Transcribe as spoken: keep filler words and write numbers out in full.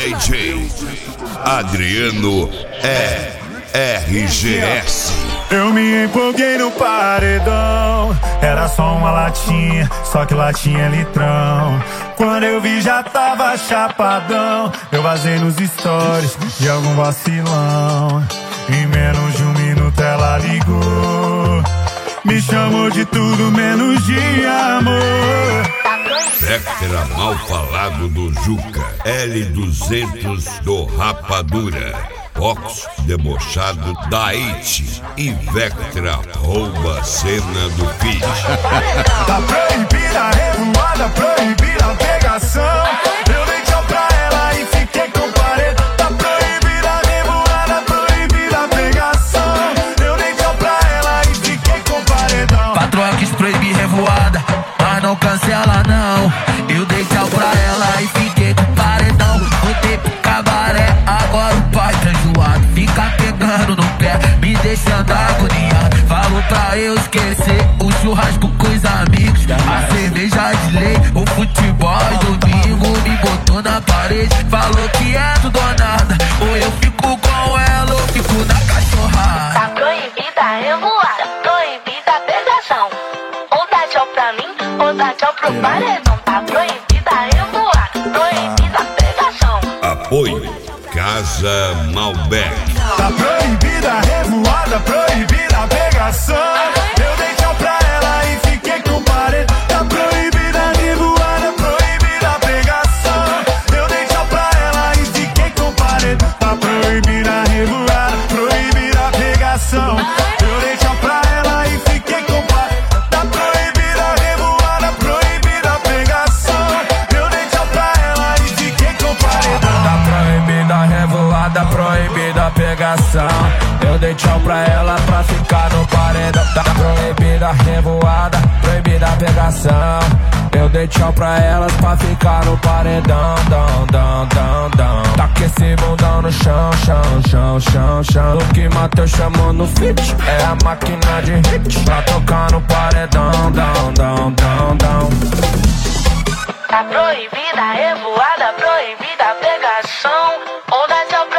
D J Adriano é R G S. Eu me empolguei no paredão, era só uma latinha, só que latinha é litrão. Quando eu vi já tava chapadão, eu vazei nos stories de algum vacilão. Em menos de um minuto ela ligou, me chamou de tudo menos de amor. Vectra mal falado do Juca, L duzentos do Rapadura, Fox debochado da It e Vectra rouba a cena do pitch. Tá proibida a revoada, proibida a pegação. Eu dei tchau pra ela e fiquei com parede. Tá proibida a revoada, proibida a pegação. Eu dei tchau pra ela e fiquei com paredão. Patroa quis proibir revoada, mas não cancela não. Eu dei tchau pra ela e fiquei com paredão. Voltei pro cabaré, agora o pai tá enjoado. Fica pegando no pé, me deixando agoniado. Falou pra eu esquecer o churrasco com os amigos, a cerveja de lei, o futebol e domingo. Me botou na parede, falou que é tudo ou nada. Ou eu fico com ela ou fico na cachorrada. Tá proibida a revoada, proibida a pegação. Ou dá tchau pra mim, ou dá tchau pro paredão. Tá proibida a revoada, proibida a pegação. Apoio Casa Malbec. Tá proibida a revoada, proibida a pegação. Eu dei tchau pra ela e fiquei com parede. Tá proibida a revoada, proibida a pegação. Eu dei tchau pra ela e fiquei com parede. Tá proibida a revoada, proibida a pegação. Eu dei tchau pra ela e fiquei com parede. Tá proibida a revoada, proibida a pegação. Eu dei tchau pra ela e fiquei com paredão. Tá proibida a revoada, proibida a pegação. Eu dei tchau pra ela pra ficar no paredão. Tá proibida a revoada, proibida a pegação. Eu dei tchau pra elas pra ficar no paredão. Dão, dão, dão, dão. Tá com esse bundão no chão, chão, chão, chão, chão. O que Matheus chamou no fit é a máquina de hit pra tocar no paredão. Dão, dão, dão, dão. Tá proibida a revoada, proibida a pegação. Ou dá tchau pra